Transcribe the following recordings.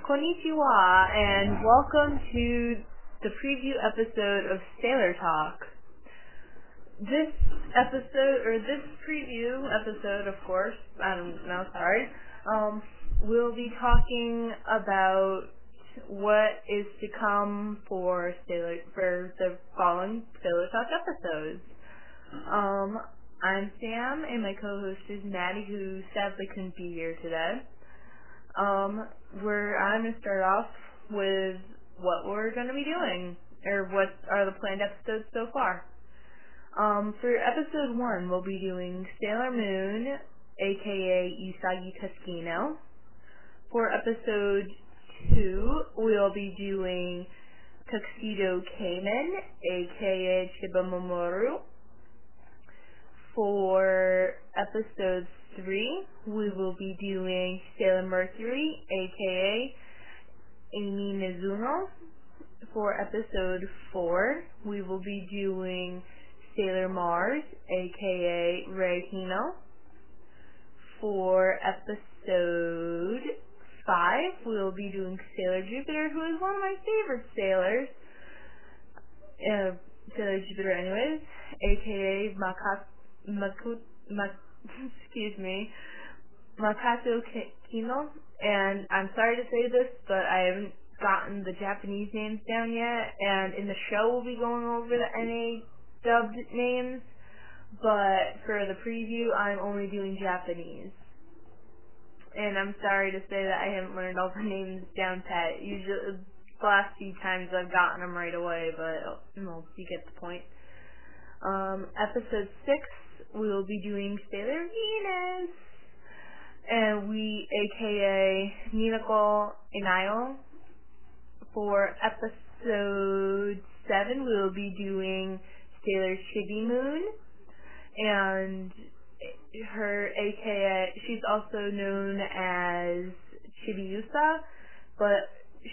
Konnichiwa, and welcome to the preview episode of Sailor Talk. This preview episode, of course, we'll be talking about what is to come for the following Sailor Talk episodes. I'm Sam, and my co-host is Maddie, who sadly couldn't be here today. I'm going to start off with what we're going to be doing, or what are the planned episodes so far. For episode 1, we'll be doing Sailor Moon, aka Usagi Tuskino. For episode 2, we'll be doing Tuxedo Kamen, aka Chiba Mamoru. For episode 3, we will be doing Sailor Mercury, aka Amy Mizuno. For episode 4, we will be doing Sailor Mars, aka Rei Hino. For episode 5, we will be doing Sailor Jupiter, who is one of my favorite sailors. Sailor Jupiter anyways, aka Makato Kino, and I'm sorry to say this, but I haven't gotten the Japanese names down yet, and in the show we'll be going over the NA dubbed names, but for the preview I'm only doing Japanese. And I'm sorry to say that I haven't learned all the names down pat. Usually, the last few times I've gotten them right away, but you get the point. Episode 6, we will be doing Sailor Venus, and aka Minako Inayo. For episode 7, we will be doing Sailor Chibi Moon, and she's also known as Chibiusa, but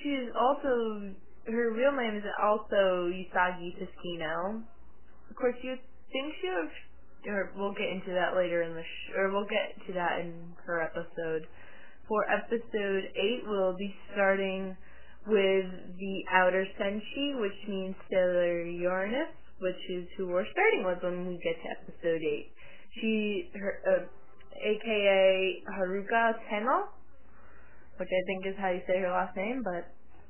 her real name is also Usagi Tuskino. Of course, you think we'll get into that later we'll get to that in her episode. For episode 8, we'll be starting with the Outer Senshi, which means Sailor Uranus, which is who we're starting with when we get to episode 8. Aka Haruka Tenno, which I think is how you say her last name, but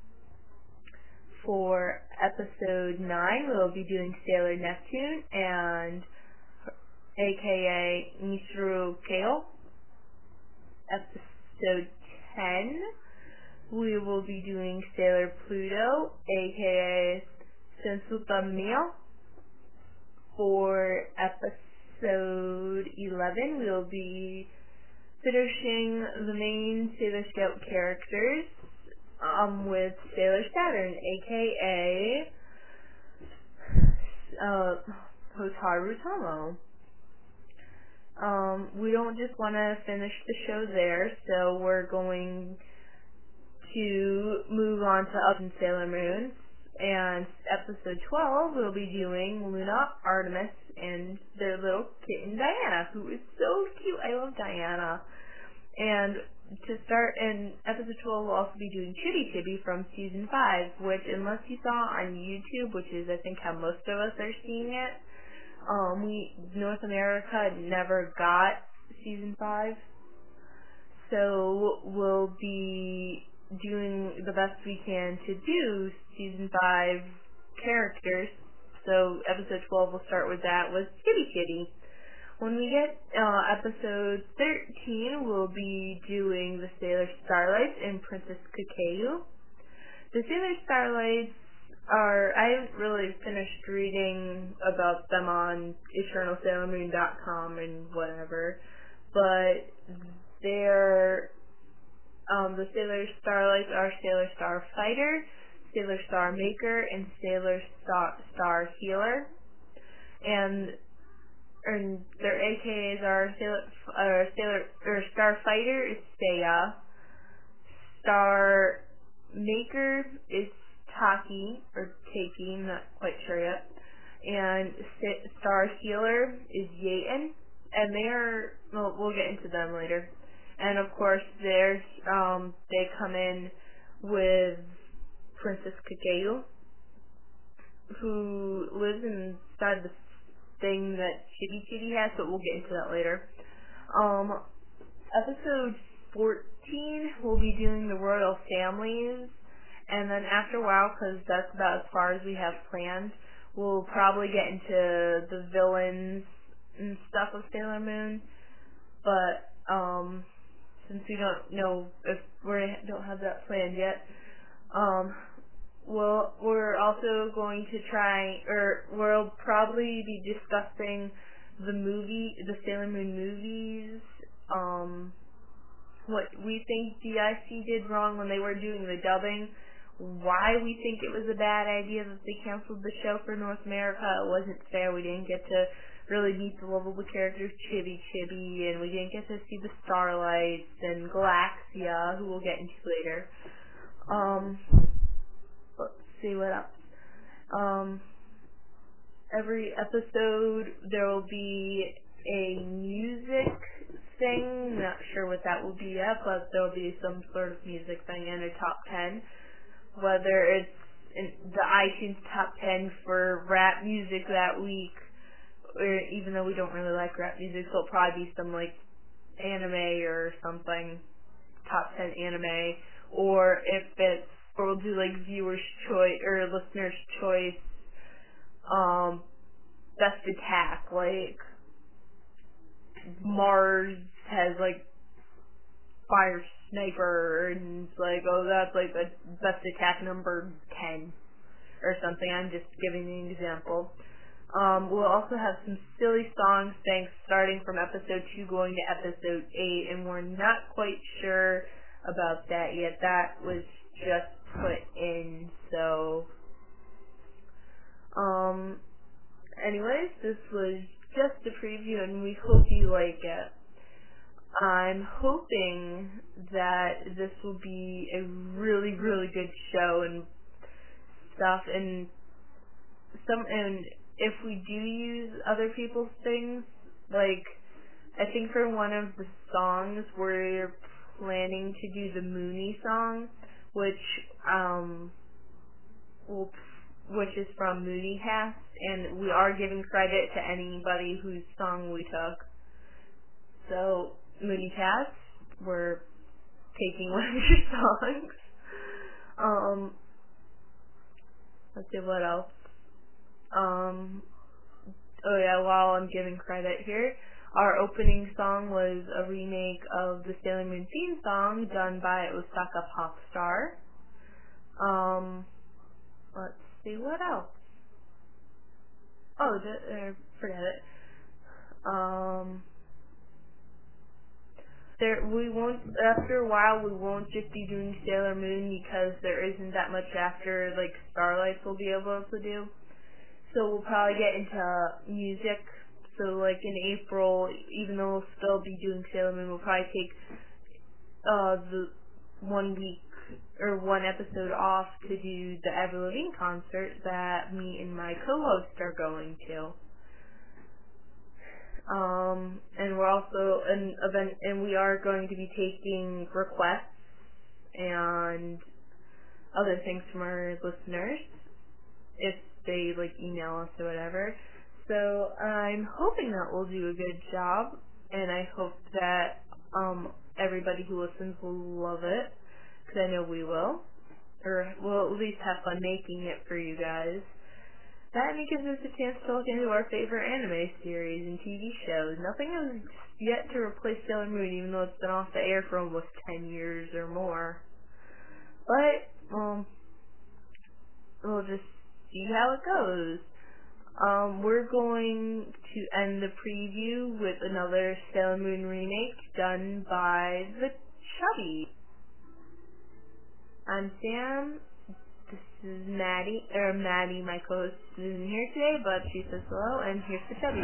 for episode 9, we'll be doing Sailor Neptune, and aka Mitsuru Keo. Episode 10, we will be doing Sailor Pluto, aka Sensuta Mio. For episode 11, we'll be finishing the main Sailor Scout characters with Sailor Saturn, aka Hotaru Tomo. We don't just want to finish the show there, so we're going to move on to Up in Sailor Moon. And episode 12, we'll be doing Luna, Artemis, and their little kitten Diana, who is so cute. I love Diana. And to start in episode 12, we'll also be doing Chibi Chibi from season 5, which, unless you saw on YouTube, which is I think how most of us are seeing it, North America never got season 5, so we'll be doing the best we can to do season 5 characters. So episode 12, we'll start with that, with Chibi Chibi. When we get episode 13, we'll be doing the Sailor Starlights and Princess Kakeyu. The Sailor Starlights I haven't really finished reading about them on EternalSailorMoon.com and whatever, but the Sailor Starlights are Sailor Star Fighter, Sailor Star Maker, and Sailor Star Healer, and their AKAs are Star Fighter is Seiya, Star Maker is Taki, or Taki, I'm not quite sure yet, and Star Healer is Yaten, and we'll get into them later. And of course, they come in with Princess Kakeru, who lives inside the thing that Chibi Chibi has, but we'll get into that later. Episode 14, we'll be doing the royal families, and then after a while, because that's about as far as we have planned, we'll probably get into the villains and stuff of Sailor Moon, but since we don't know if we don't have that planned yet, we're also going to we'll probably be discussing the Sailor Moon movies, what we think DIC did wrong when they were doing the dubbing, why we think it was a bad idea that they canceled the show for North America. It wasn't fair. We didn't get to really meet the lovable characters Chibi Chibi, and we didn't get to see the Starlights and Galaxia, who we'll get into later. Let's see what else. Every episode there will be a music thing. Not sure what that will be yet, but there will be some sort of music thing in a top 10. Whether it's in the iTunes top 10 for rap music that week, or even though we don't really like rap music, so it'll probably be some like anime or something, top 10 anime, or we'll do like viewer's choice or listener's choice, best attack, like Mars has like fire sniper, and it's like, oh, that's like the best attack number 10 or something. I'm just giving you an example. We'll also have some silly songs, starting from episode 2 going to episode 8, and we're not quite sure about that yet. That was just put in, so anyways, this was just a preview, and we hope you like it. I'm hoping that this will be a really, really good show and stuff, and if we do use other people's things, like, I think for one of the songs we're planning to do the Mooney song, which is from Mooncast, and we are giving credit to anybody whose song we took. So, Mooncast, we're taking one of your songs. Let's see what else. Oh yeah, while I'm giving credit here, our opening song was a remake of the Sailor Moon theme song done by Osaka Popstar. Let's see what else. Oh, forget it. After a while, we won't just be doing Sailor Moon because there isn't that much after, like, Starlights we'll be able to do. So we'll probably get into music. So, like, in April, even though we'll still be doing Sailor Moon, we'll probably take the 1 week or one episode off to do the Avril Lavigne concert that me and my co-host are going to. And we're also we are going to be taking requests and other things from our listeners if they like email us or whatever. So I'm hoping that we'll do a good job, and I hope that everybody who listens will love it, because I know we will, or we'll at least have fun making it for you guys. That gives us a chance to look into our favorite anime series and TV shows. Nothing has yet to replace Sailor Moon, even though it's been off the air for almost 10 years or more. But, we'll just see how it goes. We're going to end the preview with another Sailor Moon remake done by the Chubby. I'm Sam. This is Maddie, my co-host, isn't here today, but she says hello, and here's the Chubby.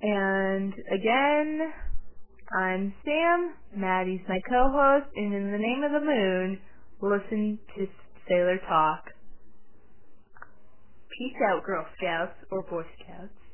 And again, I'm Sam, Maddie's my co-host, and in the name of the moon, listen to Sailor Talk. Peace out, Girl Scouts or Boy Scouts.